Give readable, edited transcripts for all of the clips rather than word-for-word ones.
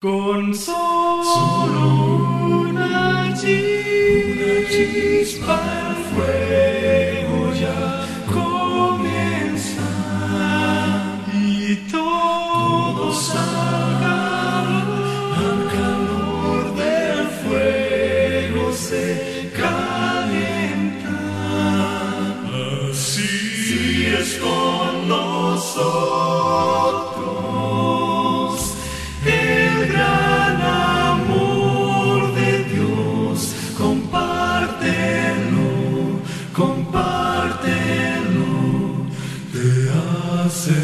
Con solo una chispa el fuego ya comienza y todos agarran al calor del fuego se calientan. Así es con nosotros. El gran amor de Dios, compártelo, te hace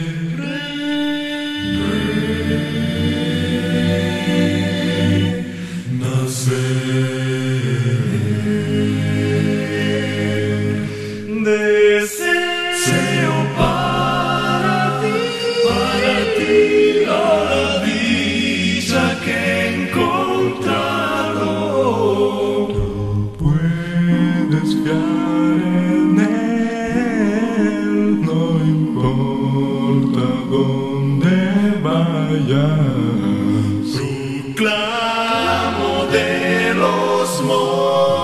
renacer. Deseo para ti la dicha que he encontrado. Tú puedes fiar en él, no importa dónde vayas. Proclamo de los montes